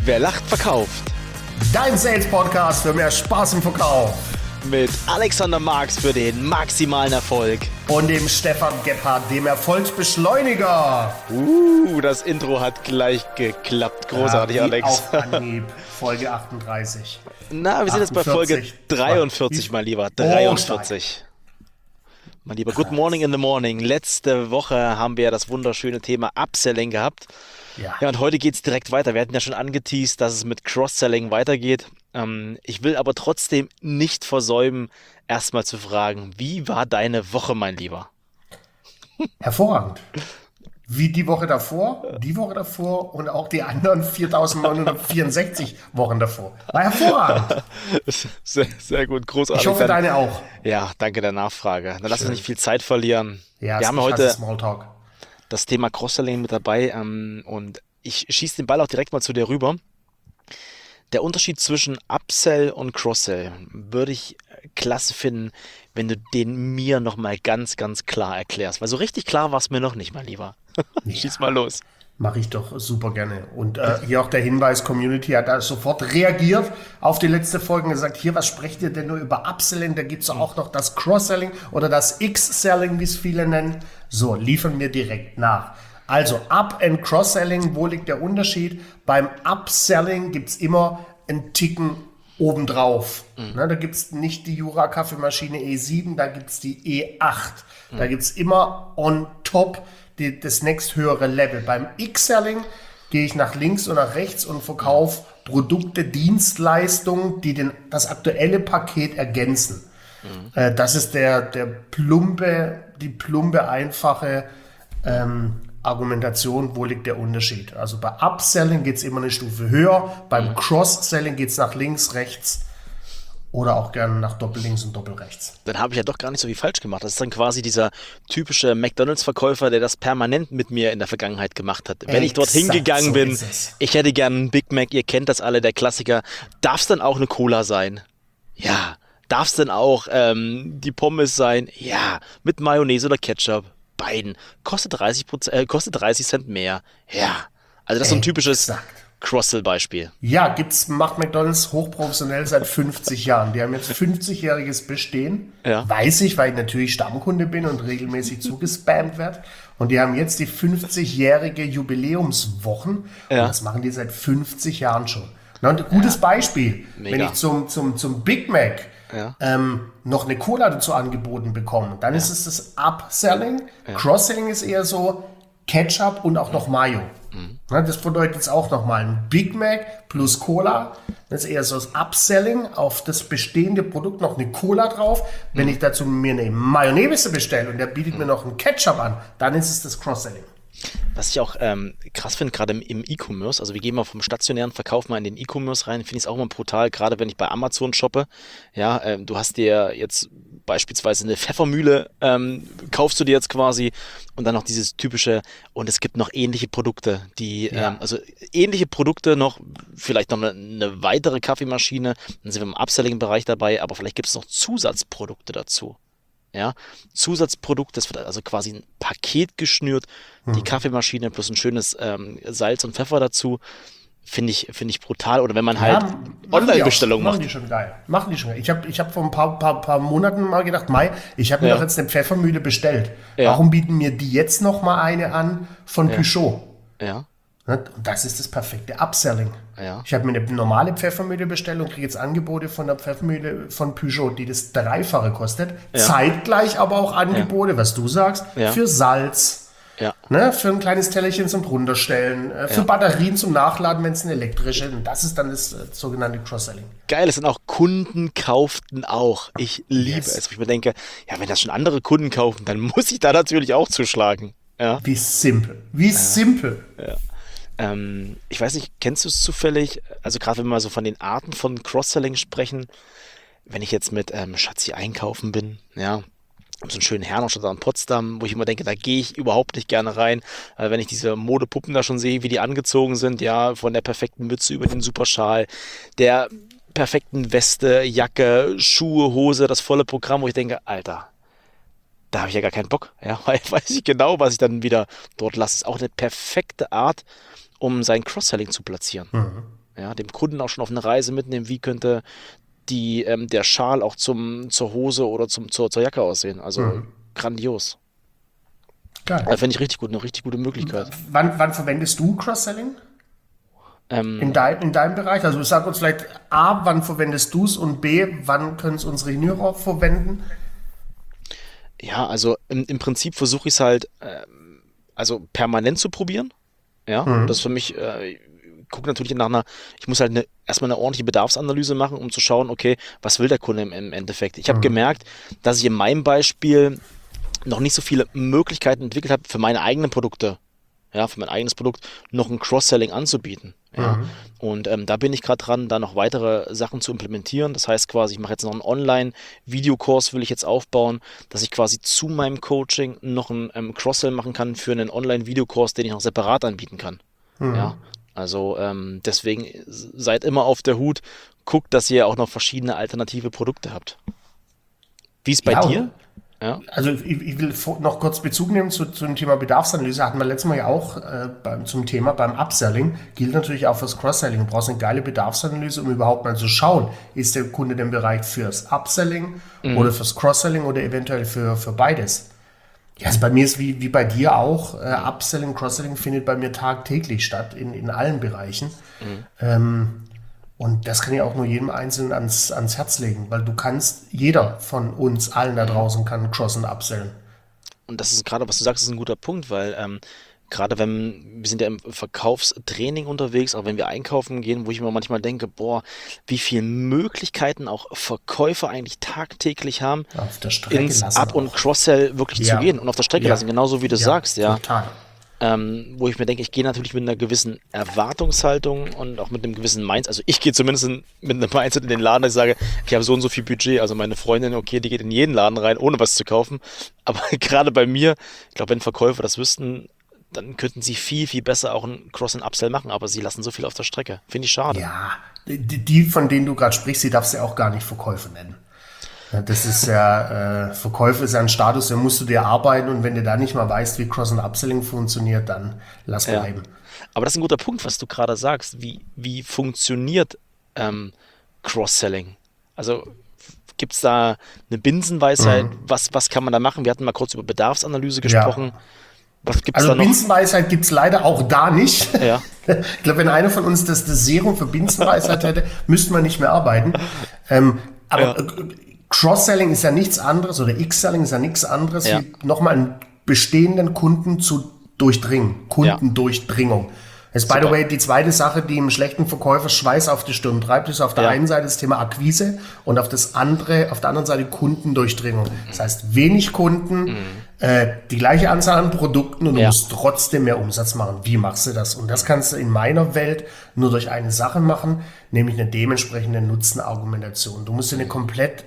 Wer lacht, verkauft. Dein Sales-Podcast für mehr Spaß im Verkauf. Mit Alexander Marx für den maximalen Erfolg. Und dem Stefan Gebhardt, dem Erfolgsbeschleuniger. Das Intro hat gleich geklappt. Großartig, ja, Alex. Auf Anhieb, Folge 38. Na, wir sind jetzt bei Folge 43, mein Lieber. 43. Mein Lieber, Good Morning in the Morning. Letzte Woche haben wir das wunderschöne Thema Upselling gehabt. Ja, und heute geht es direkt weiter. Wir hatten ja schon angeteased, dass es mit Cross-Selling weitergeht. Ich will aber trotzdem nicht versäumen, erstmal zu fragen, wie war deine Woche, mein Lieber? Hervorragend. Wie die Woche davor und auch die anderen 4.964 Wochen davor. War hervorragend. Sehr, sehr gut, großartig. Ich hoffe, deine auch. Ja, danke der Nachfrage. Dann lass uns nicht viel Zeit verlieren. Ja, wir haben heute Smalltalk. Das Thema Cross-Selling mit dabei und ich schieße den Ball auch direkt mal zu dir rüber. Der Unterschied zwischen Upsell und Cross-Sell würde ich klasse finden, wenn du den mir nochmal ganz, ganz klar erklärst. Weil so richtig klar war es mir noch nicht, mein Lieber. Ja. Schieß mal los. Mache ich doch super gerne. Und hier auch der Hinweis, Community hat da sofort reagiert auf die letzte Folge und gesagt, hier, was sprecht ihr denn nur über Upselling? Da gibt es auch noch das Cross-Selling oder das X-Selling, wie es viele nennen. So, liefern wir direkt nach. Also Up- and Cross-Selling, wo liegt der Unterschied? Beim Upselling gibt es immer einen Ticken obendrauf. Da gibt es nicht die Jura-Kaffeemaschine E7, da gibt es die E8. Da gibt es immer on top das nächsthöhere Level. Beim X-Selling gehe ich nach links und nach rechts und verkaufe Produkte, Dienstleistungen, die das aktuelle Paket ergänzen. Das ist die plumpe, einfache Argumentation, wo liegt der Unterschied. Also bei Upselling geht es immer eine Stufe höher, beim Cross-Selling geht es nach links, rechts oder auch gerne nach Doppellinks und Doppelrechts. Dann habe ich ja doch gar nicht so viel falsch gemacht. Das ist dann quasi dieser typische McDonalds-Verkäufer, der das permanent mit mir in der Vergangenheit gemacht hat. Wenn ich dorthin gegangen bin, ich hätte gern einen Big Mac, ihr kennt das alle, der Klassiker. Darf es dann auch eine Cola sein? Ja. Darf es dann auch die Pommes sein? Ja. Mit Mayonnaise oder Ketchup? Beiden. Kostet 30 Cent mehr. Ja. Also das ist so ein typisches Cross-Sell-Beispiel. Ja, macht McDonald's hochprofessionell seit 50 Jahren. Die haben jetzt 50-jähriges Bestehen. Ja. Weiß ich, weil ich natürlich Stammkunde bin und regelmäßig zugespammt werde. Und die haben jetzt die 50-jährige Jubiläumswochen. Ja. Und das machen die seit 50 Jahren schon. Na, und ein gutes Beispiel. Mega. Wenn ich zum Big Mac noch eine Cola dazu angeboten bekomme, dann ist es das Upselling. Cross-Selling ist eher so Ketchup und auch noch Mayo. Das bedeutet jetzt auch nochmal ein Big Mac plus Cola. Das ist eher so das Upselling, auf das bestehende Produkt noch eine Cola drauf. Wenn ich dazu mir eine Mayonnaise bestelle und der bietet mir noch einen Ketchup an, dann ist es das Cross-Selling. Was ich auch krass finde, gerade im E-Commerce, also wir gehen mal vom stationären Verkauf mal in den E-Commerce rein, finde ich es auch immer brutal, gerade wenn ich bei Amazon shoppe. Ja, du hast dir jetzt beispielsweise eine Pfeffermühle, kaufst du dir jetzt quasi und dann noch dieses typische, und es gibt noch ähnliche Produkte, also ähnliche Produkte noch, vielleicht noch eine weitere Kaffeemaschine, dann sind wir im Upselling-Bereich dabei, aber vielleicht gibt es noch Zusatzprodukte dazu. Ja, Zusatzprodukt, das wird also quasi ein Paket geschnürt, die Kaffeemaschine plus ein schönes Salz und Pfeffer dazu, finde ich brutal. Oder wenn man halt Online-Bestellungen macht. Machen die schon geil. Ich hab vor ein paar Monaten mal gedacht, ich habe mir doch jetzt eine Pfeffermühle bestellt. Ja. Warum bieten mir die jetzt noch mal eine an von Peugeot? Ja. Und das ist das perfekte Upselling. Ja. Ich habe mir eine normale Pfeffermühle bestellt und kriege jetzt Angebote von der Pfeffermühle von Peugeot, die das Dreifache kostet. Ja. Zeitgleich aber auch Angebote, was du sagst, für Salz, für ein kleines Tellerchen zum Drunterstellen, für Batterien zum Nachladen, wenn es eine elektrische ist. Und das ist dann das sogenannte Cross-Selling. Geil, es sind auch Kunden kauften auch. Ich liebe es. Ich mir denke, ja, wenn das schon andere Kunden kaufen, dann muss ich da natürlich auch zuschlagen. Ja. Wie simpel. Simpel. Ja. Ich weiß nicht, kennst du es zufällig? Also gerade wenn wir mal so von den Arten von Cross-Selling sprechen, wenn ich jetzt mit Schatzi einkaufen bin, so einen schönen Herrenstadt in Potsdam, wo ich immer denke, da gehe ich überhaupt nicht gerne rein, wenn ich diese Modepuppen da schon sehe, wie die angezogen sind, von der perfekten Mütze über den Superschal, der perfekten Weste, Jacke, Schuhe, Hose, das volle Programm, wo ich denke, Alter, da habe ich ja gar keinen Bock, weil weiß ich genau, was ich dann wieder dort lasse. Ist auch eine perfekte Art, um sein Cross-Selling zu platzieren. Ja, dem Kunden auch schon auf eine Reise mitnehmen, wie könnte der Schal auch zur Hose oder zur Jacke aussehen. Also grandios. Geil. Finde ich richtig gut, eine richtig gute Möglichkeit. Wann verwendest du Cross-Selling? Ähm, In deinem Bereich? Also sag uns vielleicht A, wann verwendest du es und B, wann können es unsere Juniorer verwenden? ja, also im Prinzip versuche ich es halt also permanent zu probieren. Ja, das ist für mich, gucke natürlich ich muss halt erstmal eine ordentliche Bedarfsanalyse machen, um zu schauen, okay, was will der Kunde im Endeffekt. Ich habe gemerkt, dass ich in meinem Beispiel noch nicht so viele Möglichkeiten entwickelt habe, für meine eigenen Produkte, ja, für mein eigenes Produkt noch ein Cross-Selling anzubieten. Ja. Und da bin ich gerade dran, da noch weitere Sachen zu implementieren. Das heißt quasi, ich mache jetzt noch einen Online-Videokurs, will ich jetzt aufbauen, dass ich quasi zu meinem Coaching noch einen Cross-Sell machen kann für einen Online-Videokurs, den ich noch separat anbieten kann. Ja. Also deswegen seid immer auf der Hut, guckt, dass ihr auch noch verschiedene alternative Produkte habt. Wie ist bei Ja, dir? Ja. also ich will noch kurz Bezug nehmen zu dem Thema Bedarfsanalyse. Hatten wir letztes Mal ja auch zum Thema beim Upselling. Gilt natürlich auch fürs Cross-Selling. Du brauchst eine geile Bedarfsanalyse, um überhaupt mal zu schauen, ist der Kunde denn bereit fürs Upselling oder fürs Cross-Selling oder eventuell für beides. Ja, also bei mir ist wie bei dir auch, Upselling, Cross-Selling findet bei mir tagtäglich statt, in allen Bereichen. Und das kann ich auch nur jedem Einzelnen ans Herz legen, weil jeder von uns allen da draußen kann Cross- und Upsellen. Und das ist gerade, was du sagst, ist ein guter Punkt, weil gerade wir sind ja im Verkaufstraining unterwegs, auch wenn wir einkaufen gehen, wo ich mir manchmal denke, boah, wie viele Möglichkeiten auch Verkäufer eigentlich tagtäglich haben, Auf der Strecke ins lassen Up- und auch. Cross-Sell wirklich zu Ja. gehen und auf der Strecke Ja. lassen, genauso wie du Ja, sagst, ja. total. Wo ich mir denke, ich gehe natürlich mit einer gewissen Erwartungshaltung und auch mit einem gewissen Mindset, also ich gehe zumindest mit einem Mindset in den Laden, dass ich sage, ich habe so und so viel Budget, also meine Freundin, okay, die geht in jeden Laden rein, ohne was zu kaufen, aber gerade bei mir, ich glaube, wenn Verkäufer das wüssten, dann könnten sie viel, viel besser auch ein Cross- und Upsell machen, aber sie lassen so viel auf der Strecke. Finde ich schade. Ja, die, von denen du gerade sprichst, die darfst du ja auch gar nicht Verkäufe nennen. Ja, das ist ja, Verkäufe ist ja ein Status, den musst du dir arbeiten und wenn du da nicht mal weißt, wie Cross- und Upselling funktioniert, dann lass Ja. bleiben. Aber das ist ein guter Punkt, was du gerade sagst. Wie funktioniert Cross-Selling? Also gibt es da eine Binsenweisheit? Was kann man da machen? Wir hatten mal kurz über Bedarfsanalyse gesprochen. Was gibt es Also da noch? Binsenweisheit gibt es leider auch da nicht. Ja. Ich glaube, wenn einer von uns das Serum für Binsenweisheit hätte, müssten wir nicht mehr arbeiten. Aber Cross-Selling ist ja nichts anderes oder X-Selling ist ja nichts anderes, Ja. wie nochmal einen bestehenden Kunden zu durchdringen. Kundendurchdringung. Das ist, by the Super. way, die zweite Sache, die im schlechten Verkäufer Schweiß auf die Stirn treibt, ist auf der Ja. einen Seite das Thema Akquise und auf der anderen Seite Kundendurchdringung. Das heißt, wenig Kunden, die gleiche Anzahl an Produkten und du Ja. musst trotzdem mehr Umsatz machen. Wie machst du das? Und das kannst du in meiner Welt nur durch eine Sache machen, nämlich eine dementsprechende Nutzenargumentation. Du musst dir eine komplett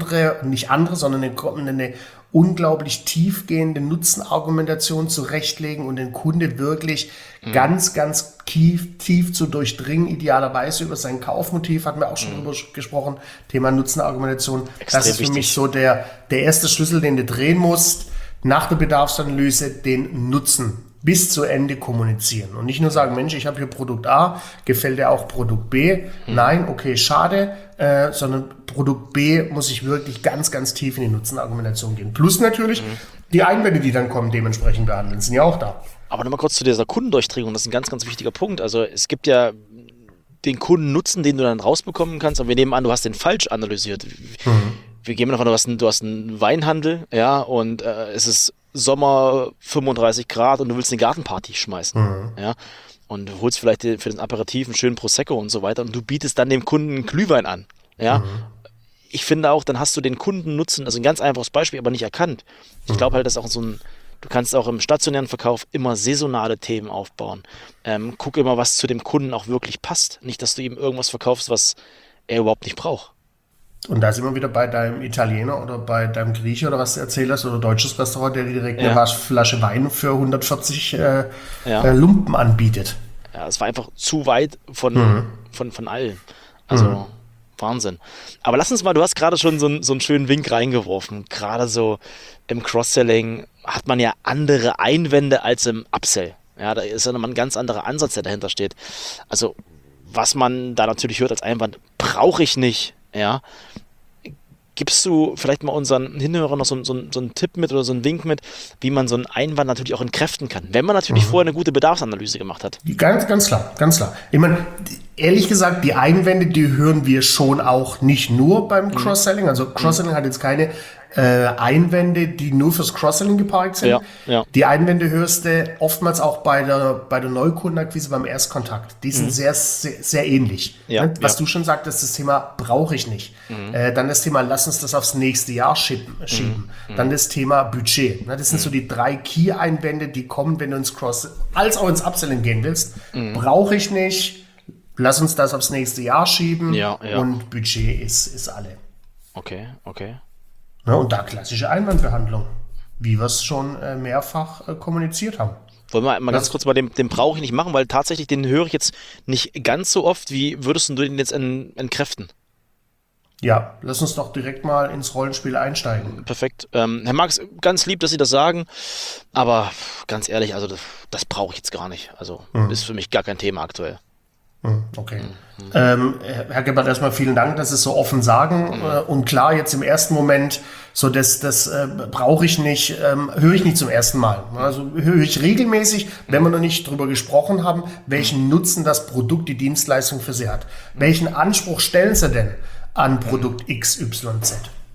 sondern eine unglaublich tiefgehende Nutzenargumentation zurechtlegen und den Kunde wirklich ganz, ganz tief zu durchdringen, idealerweise über sein Kaufmotiv, hatten wir auch schon drüber gesprochen, Thema Nutzenargumentation. Extrem Das ist für wichtig. mich so der erste Schlüssel, den du drehen musst, nach der Bedarfsanalyse den Nutzen bis zu Ende kommunizieren. Und nicht nur sagen, Mensch, ich habe hier Produkt A, gefällt dir auch Produkt B? Nein, okay, schade, sondern Produkt B muss ich wirklich ganz, ganz tief in die Nutzenargumentation gehen. Plus natürlich die Einwände, die dann kommen, dementsprechend behandeln, sind ja auch da. Aber nochmal kurz zu dieser Kundendurchdringung, das ist ein ganz, ganz wichtiger Punkt. Also es gibt ja den Kundennutzen, den du dann rausbekommen kannst, aber wir nehmen an, du hast den falsch analysiert. Wir gehen mal davon aus, du hast einen Weinhandel, ja, und es ist Sommer 35 Grad und du willst eine Gartenparty schmeißen, ja, und du holst vielleicht für den Aperitif einen schönen Prosecco und so weiter und du bietest dann dem Kunden einen Glühwein an, ja. Ich finde auch, dann hast du den Kundennutzen, also ein ganz einfaches Beispiel, aber nicht erkannt. Ich glaube halt, dass auch du kannst auch im stationären Verkauf immer saisonale Themen aufbauen. Guck immer, was zu dem Kunden auch wirklich passt. Nicht, dass du ihm irgendwas verkaufst, was er überhaupt nicht braucht. Und da sind wir wieder bei deinem Italiener oder bei deinem Grieche oder was du erzählt hast oder deutsches Restaurant, der dir direkt Ja. eine Flasche Wein für 140 Ja. Lumpen anbietet. Ja, es war einfach zu weit von allen. Also Wahnsinn. Aber lass uns mal, du hast gerade schon so einen schönen Wink reingeworfen. Gerade so im Cross-Selling hat man ja andere Einwände als im Upsell. Ja, da ist ja nochmal ein ganz anderer Ansatz, der dahinter steht. Also was man da natürlich hört als Einwand, brauche ich nicht, ja. Gibst du vielleicht mal unseren Hinhörern noch so einen Tipp mit oder so einen Wink mit, wie man so einen Einwand natürlich auch entkräften kann, wenn man natürlich vorher eine gute Bedarfsanalyse gemacht hat? Ganz klar, ganz klar. Ich meine, ehrlich gesagt, die Einwände, die hören wir schon auch nicht nur beim Cross-Selling. Also Cross-Selling hat jetzt keine Einwände, die nur fürs Cross-Selling geparkt sind. Ja. Die Einwände hörst du oftmals auch bei der Neukundenakquise beim Erstkontakt. Die sind sehr, sehr, sehr ähnlich. Ja, Ne? Was du schon sagtest, das Thema brauche ich nicht. Dann das Thema, lass uns das aufs nächste Jahr schieben. Dann das Thema Budget. Ne? Das sind so die 3 Key-Einwände, die kommen, wenn du ins als auch ins Upselling gehen willst. Brauche ich nicht. Lass uns das aufs nächste Jahr schieben. Ja. Und Budget ist alle. Okay. Ne, und da klassische Einwandbehandlung, wie wir es schon mehrfach kommuniziert haben. Wollen wir mal ganz kurz mal den brauche ich nicht machen, weil tatsächlich den höre ich jetzt nicht ganz so oft. Wie würdest du den jetzt entkräften? Ja, lass uns doch direkt mal ins Rollenspiel einsteigen. Perfekt. Herr Marx, ganz lieb, dass Sie das sagen, aber ganz ehrlich, also das brauche ich jetzt gar nicht. Also ist für mich gar kein Thema aktuell. Okay. Herr Gebhardt, erstmal vielen Dank, dass Sie es so offen sagen. Und klar, jetzt im ersten Moment, so das brauche ich nicht, höre ich nicht zum ersten Mal. Also höre ich regelmäßig, wenn wir noch nicht drüber gesprochen haben, welchen Nutzen das Produkt, die Dienstleistung für Sie hat. Welchen Anspruch stellen Sie denn an Produkt XYZ?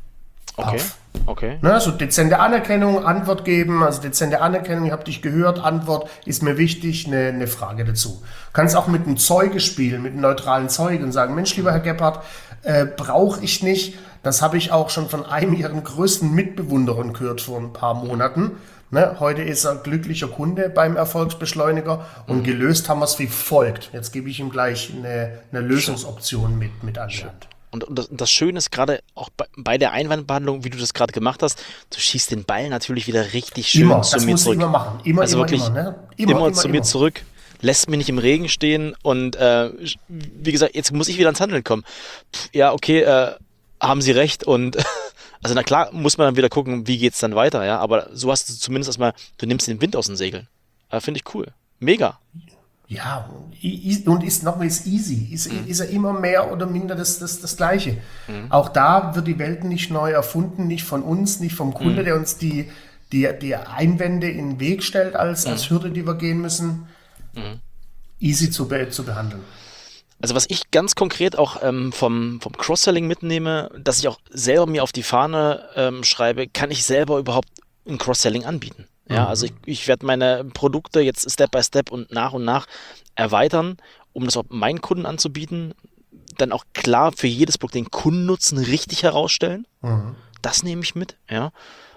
Okay. Ne, so dezente Anerkennung, Antwort geben, also dezente Anerkennung, ich habe dich gehört, Antwort ist mir wichtig, eine Frage dazu. Du kannst auch mit einem Zeuge spielen, mit einem neutralen Zeuge und sagen, Mensch, lieber Herr Gebhardt, brauche ich nicht. Das habe ich auch schon von einem Ihren größten Mitbewunderern gehört vor ein paar Monaten. Ne, heute ist er glücklicher Kunde beim Erfolgsbeschleuniger und gelöst haben wir es wie folgt. Jetzt gebe ich ihm gleich eine Lösungsoption mit an die Hand. Und das Schöne ist gerade auch bei der Einwandbehandlung, wie du das gerade gemacht hast, du schießt den Ball natürlich wieder richtig schön zu mir zurück. Immer machen. Immer zu mir zurück, lässt mich nicht im Regen stehen und wie gesagt, jetzt muss ich wieder ins Handeln kommen. Ja, okay, haben Sie recht und also na klar muss man dann wieder gucken, wie geht's dann weiter, ja, aber so hast du zumindest erstmal, du nimmst den Wind aus den Segeln. Finde ich cool. Mega. Ja, und ist easy. Ist ja immer mehr oder minder das Gleiche. Auch da wird die Welt nicht neu erfunden, nicht von uns, nicht vom Kunde, der uns die Einwände in den Weg stellt als Hürde, die wir gehen müssen. Easy zu behandeln. Also was ich ganz konkret auch vom Cross-Selling mitnehme, dass ich auch selber mir auf die Fahne schreibe, kann ich selber überhaupt ein Cross-Selling anbieten? Ja, also ich werde meine Produkte jetzt Step by Step und nach erweitern, um das auch meinen Kunden anzubieten. Dann auch klar für jedes Produkt den Kundennutzen richtig herausstellen. Das nehme ich mit, ja.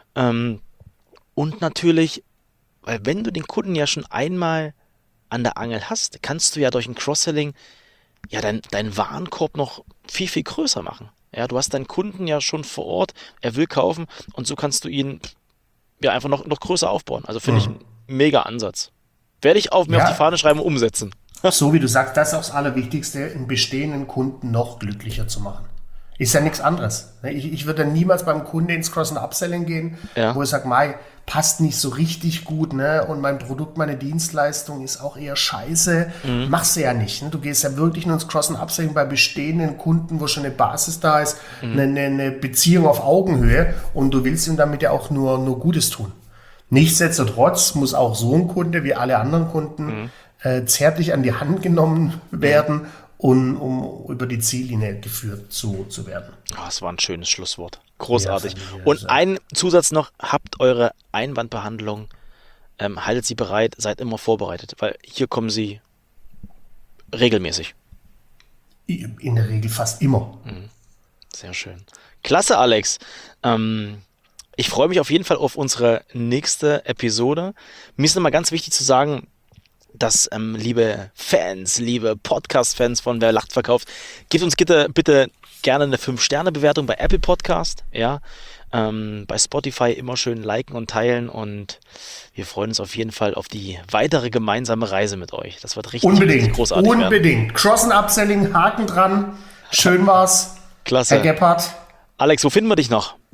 Und natürlich, weil wenn du den Kunden ja schon einmal an der Angel hast, kannst du ja durch ein Cross-Selling ja deinen Warenkorb noch viel, viel größer machen. Ja, du hast deinen Kunden ja schon vor Ort, er will kaufen und so kannst du ihn ja einfach noch größer aufbauen. Also finde ich einen mega Ansatz. Werde ich mir auf die Fahne schreiben und umsetzen. So wie du sagst, das ist auch das Allerwichtigste, einen bestehenden Kunden noch glücklicher zu machen. Ist ja nichts anderes. Ich würde niemals beim Kunden ins Cross- und Upselling gehen, wo ich sage, passt nicht so richtig gut, ne? Und mein Produkt, meine Dienstleistung ist auch eher scheiße. Machst du ja nicht. Ne? Du gehst ja wirklich nur ins Cross- und Upselling bei bestehenden Kunden, wo schon eine Basis da ist, eine Beziehung auf Augenhöhe und du willst ihm damit ja auch nur Gutes tun. Nichtsdestotrotz muss auch so ein Kunde wie alle anderen Kunden zärtlich an die Hand genommen werden, um über die Ziellinie geführt zu werden. Oh, das war ein schönes Schlusswort. Großartig. Und ein Zusatz noch, habt eure Einwandbehandlung, haltet sie bereit, seid immer vorbereitet, weil hier kommen sie regelmäßig. In der Regel fast immer. Sehr schön. Klasse, Alex. Ich freue mich auf jeden Fall auf unsere nächste Episode. Mir ist nochmal ganz wichtig zu sagen, dass, liebe Fans, liebe Podcast-Fans von Wer lacht verkauft, gebt uns bitte gerne eine 5-Sterne-Bewertung bei Apple Podcast, ja, bei Spotify immer schön liken und teilen und wir freuen uns auf jeden Fall auf die weitere gemeinsame Reise mit euch. Das wird richtig großartig werden. Unbedingt. Cross- und Upselling, Haken dran. Schön war's. Klasse. Herr Gebhardt. Alex, wo finden wir dich noch?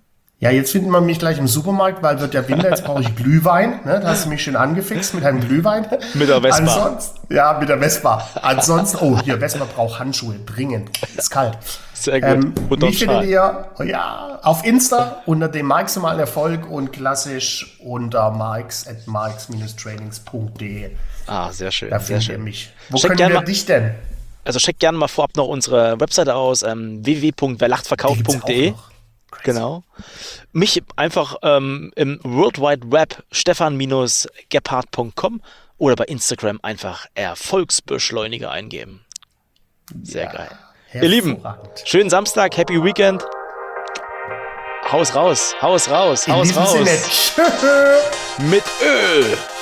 Ja, jetzt findet man mich gleich im Supermarkt, weil wird ja Winter, jetzt brauche ich Glühwein. Ne? Da hast du mich schön angefixt mit einem Glühwein. Mit der Vespa. Ja, mit der Vespa. Ansonsten, oh, hier, Vespa braucht Handschuhe, dringend. Ist kalt. Sehr gut. Mich findet ihr auf Insta unter dem maximalen Erfolg und klassisch unter marks@marks-trainings.de. Sehr schön. Da sehr findet ihr schön. mich. Wo können wir dich denn? Also checkt gerne mal vorab noch unsere Webseite aus, www.werlachtverkauft.de. Genau. Mich einfach im World Wide Web stefan-gebhardt.com oder bei Instagram einfach Erfolgsbeschleuniger eingeben. Sehr geil. Ihr Lieben, schönen Samstag, Happy Weekend. Haus raus. In diesem Sinne. Mit Ö.